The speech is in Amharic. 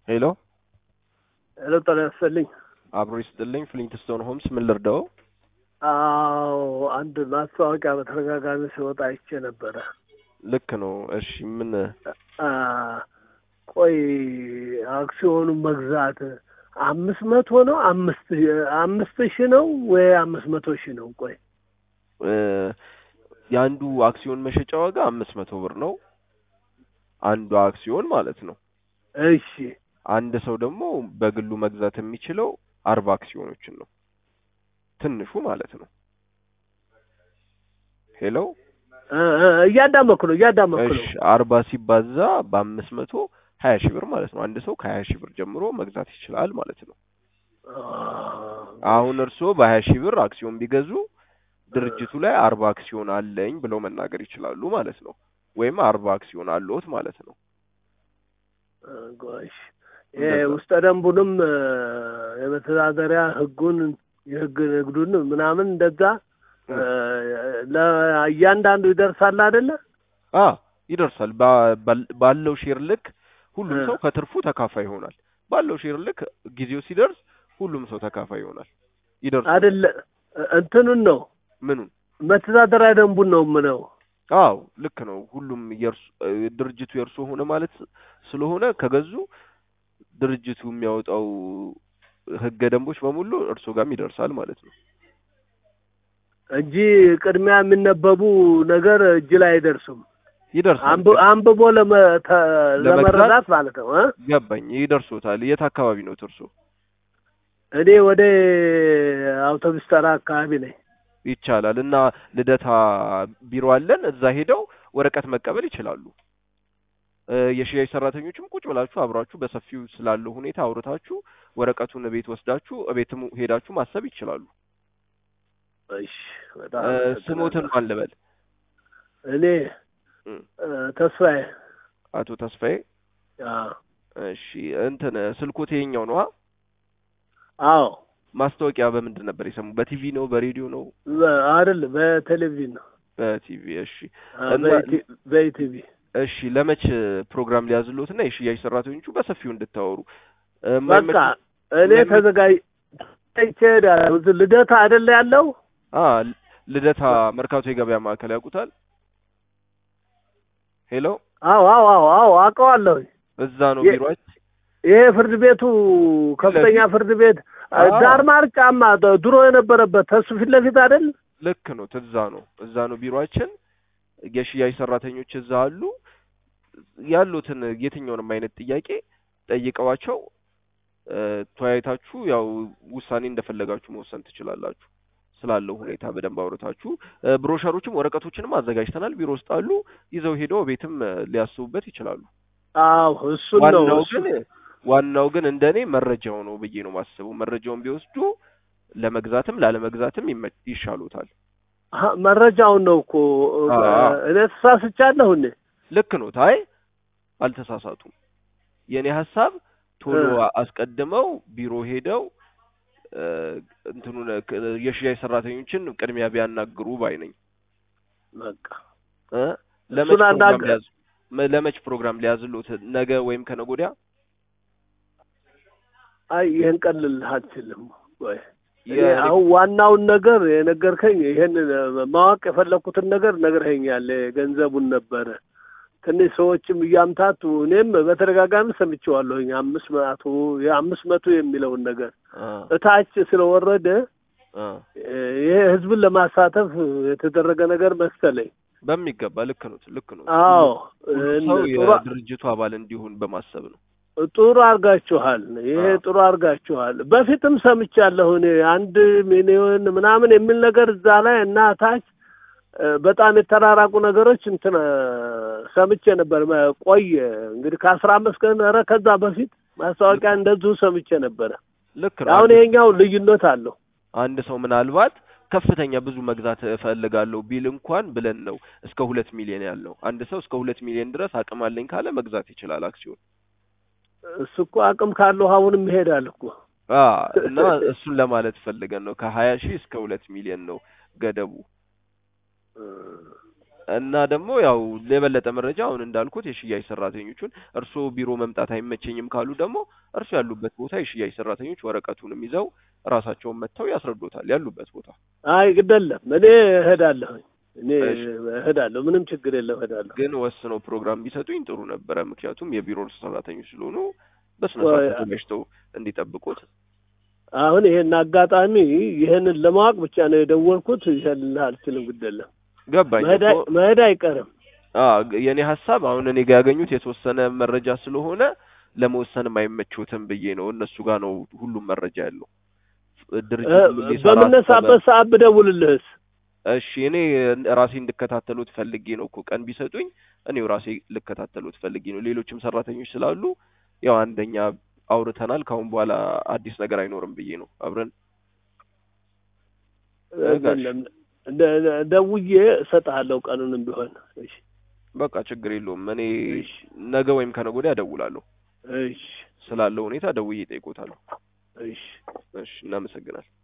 ሄሎ ሄሎ ጤና ይስጥልኝ። አብሮ ይስጥልኝ። ፍሊንትስቶን ሆምስ ምን ልርዳው? አዎ አንድ ማስታወቂያ በተደጋጋሚ ሲወጣ አይቼ ነበረ። ልክ ነው። እሺ ምን ቆይ አክሲዮኑን መግዛት 500 ነው 5000 ነው ወይ 500,000 ነው? ቆይ የአንዱ አክሲዮን መሸጫ ዋጋ 500 ብር ነው። አንዱ አክሲዮን ማለት ነው። እሺ አንድ ሰው ደግሞ በግሉ መግዛት የሚችለው 40 አክሲዮኖችን ነው። ትንሹ ማለት ነው። ሄሎ እያዳመኩ ነው። እሺ 40 ሲባዛ በ500 20,000 ብር ማለት ነው። አንድ ሰው ከ20,000 ብር ጀምሮ መግዛት ይችላል ማለት ነው። አሁን እርስዎ በ20,000 ብር አክሲዮን ቢገዙ ድርጅቱ ላይ 40 አክሲዮን አለኝ ብለው መናገር ይችላሉ ማለት ነው። ወይም 40 አክሲዮን አለዎት ማለት ነው። ጎሽ ውስጥ ደንቡንም የመተዳደሪያ ህጉን የህግ ንግዱን ምናምን እንደዛ ለእያንዳንዱ ይደርሳል አይደለ? ይደርሳል። ባለው ሼር ልክ ሁሉም ሰው ከትርፉ ተካፋይ ይሆናል። ባለው ሼር ልክ ጊዜው ሲደርስ ሁሉም ሰው ተካፋይ ይሆናል። ይደርሳል አይደለ? እንትኑን ነው ምኑን? መተዳደሪያ ደንቡን ነው ምነው? አዎ ልክ ነው። ሁሉም ድርጅቱ የርሶ ሆነ ማለት ስለሆነ ከገዙ ድርጅቱ የሚያወጣው ህገ ደንቦች በሙሉ እርሶ ጋርም ይደርሳል ማለት ነው። እንጂ ቅድሚያ የሚነበቡ ነገር እጅ ላይ አይደርሱም። ይደርሳል። አንብቦ ለመረዳት ማለት ነው። ገባኝ። ይደርሶታል። የት አካባቢ ነው እርሶ? እኔ ወደ አውቶቡስ ተራ አካባቢ ነኝ። ይቻላል። እና ልደታ ቢሮ አለን። እዛ ሄደው ወረቀት መቀበል ይችላሉ። የሽያጭ ሰራተኞችም ቁጭ ብላችሁ አብራችሁ በሰፊው ስላለው ሁኔታ አውርታችሁ ወረቀቱን ቤት ወስዳችሁ ቤትም ሄዳችሁ ማሰብ ይችላሉ። እሺ በጣም ስሞትን ማን ልበል? እኔ ተስፋዬ። አቶ ተስፋዬ። እሺ እንትን ስልኮት የኛው ነው? አዎ። ማስታወቂያ በምንድን ነበር የሰሙ? በቲቪ ነው በሬዲዮ ነው? አይደል በቴሌቪዥን ነው። በቲቪ። እሺ በቲቪ። እሺ ለመች ፕሮግራም ሊያዝሉትና የሽያጭ ሰራተኞቹ በሰፊው እንድታወሩ በቃ እኔ ተዘጋጅቼ ልደታ አይደል ያለው? ልደታ መርካቶ የገበያ ማዕከል ያውቁታል? ሄሎ አዎ አውቀዋለሁ። እዛ ነው ቢሮአችን። ይሄ ፍርድ ቤቱ ከፍተኛ ፍርድ ቤት ዳርማር ጫማ ድሮ የነበረበት ተሱ ፊት ለፊት አይደል? ልክ ነው። እዛ ነው ቢሮአችን። የሽያጭ ሰራተኞች እዛ አሉ። ያሉትን የትኛውንም አይነት ጥያቄ ጠይቀዋቸው ተወያይታችሁ ያው ውሳኔ እንደፈለጋችሁ መወሰን ትችላላችሁ። ስላለው ሁኔታ በደንብ አውርታችሁ ብሮሸሮችም ወረቀቶችንም አዘጋጅተናል። ቢሮ ውስጥ አሉ። ይዘው ሄደው ቤትም ሊያስቡበት ይችላሉ። አዎ እሱ ነው። ዋናው ግን እንደኔ መረጃው ነው ብዬ ነው ማስበው። መረጃውን ቢወስዱ ለመግዛትም ላለመግዛትም ይሻሉታል። መረጃው ነው እኮ እኔ ተሳስቻለሁ እንዴ? ልክ ነው። ታይ አልተሳሳቱም። የኔ ሐሳብ ቶሎ አስቀድመው ቢሮ ሄደው እንትኑን የሽያጭ ሰራተኞችን ቅድሚያ ቢያናግሩ ባይ ነኝ። በቃ ለመች ፕሮግራም ሊያዝሉት? ነገ ወይም ከነገ ወዲያ? አይ ይሄን ቀልልህ አልችልም ወይ? አሁን ዋናውን ነገር የነገርከኝ ይሄን ማወቅ የፈለኩትን ነገር ነግረኸኛል። ገንዘቡን ነበር ትንሽ ሰዎችም እያምታቱ እኔም በተደጋጋሚ ሰምቼዋለሁኝ 500 የሚለውን ነገር እታች ስለወረደ ይሄ ህዝብን ለማሳተፍ የተደረገ ነገር መሰለኝ። በሚገባ ልክ ነው። አዎ ሰው የድርጅቱ አባል እንዲሆን በማሰብ ነው። ጥሩ አርጋችኋል። ይሄ ጥሩ አርጋችኋል። በፊትም ሰምቻለሁ እኔ 1 ሚሊዮን ምናምን የሚል ነገር እዛ ላይ እና ታች በጣም የተራራቁ ነገሮች እንትን ሰምቼ ነበር። ቆየ እንግዲህ ከ15 ቀን ከዛ በፊት ማስታወቂያ እንደዚሁ ሰምቼ ነበር። ልክ ነው። አሁን ይሄኛው ልዩነት አለው። አንድ ሰው ምናልባት ከፍተኛ ብዙ መግዛት እፈልጋለሁ ቢል እንኳን ብለን ነው እስከ 2 ሚሊዮን ያለው። አንድ ሰው እስከ 2 ሚሊዮን ድረስ አቅም አለኝ ካለ መግዛት ይችላል አክሲዮን። እሱ እኮ አቅም ካለው አሁንም ይሄዳል እኮ። እና እሱን ለማለት ፈልገን ነው። ከ20,000 እስከ 2 ሚሊዮን ነው ገደቡ። እና ደግሞ ያው ለበለጠ መረጃ አሁን እንዳልኩት የሽያጭ ሰራተኞቹን እርሶ ቢሮ መምጣት አይመቸኝም ካሉ ደግሞ እርሶ ያሉበት ቦታ የሽያጭ ሰራተኞች ወረቀቱንም ይዘው ራሳቸውን መጥተው ያስረዱታል ያሉበት ቦታ። አይ ግደለም እኔ እሄዳለሁ እኔ እሺ እሄዳለሁ ምንም ችግር የለም እሄዳለሁ። ግን ወስነው ፕሮግራም ቢሰጡኝ ጥሩ ነበረ። ምክንያቱም የቢሮ ሰራተኞች ስለሆኑ በስነ ስርዓት ተዘጋጅተው እንዲጠብቁት። አሁን ይሄን አጋጣሚ ይሄንን ለማወቅ ብቻ ነው የደወልኩት። ይሄን አልችልም ግደለም ገባኝ እኮ መሄድ አይቀርም። የኔ ሐሳብ አሁን እኔ ጋር ያገኙት የተወሰነ መረጃ ስለሆነ ለመወሰን የማይመቹትም ብዬ ነው። እነሱ ጋር ነው ሁሉም መረጃ ያለው ድርጅቱ ምን ሊሰራ በምነሳበት ሰዓት ብደውልልህስ? እሺ እኔ ራሴ እንድከታተሉት ፈልጌ ነው እኮ ቀን ቢሰጡኝ እኔው ራሴ ልከታተሉት ፈልጌ ነው። ሌሎችም ሰራተኞች ስላሉ ያው አንደኛ አውርተናል ካሁን በኋላ አዲስ ነገር አይኖርም ብዬ ነው አብረን ደውዬ እሰጥሃለሁ ቀኑንም ቢሆን። እሺ በቃ ችግር የለውም። እኔ ነገ ወይም ከነገ ወዲያ እደውላለሁ። እሺ ስላለው ሁኔታ ደውዬ እጠይቆታለሁ። እሺ እሺ እናመሰግናለን።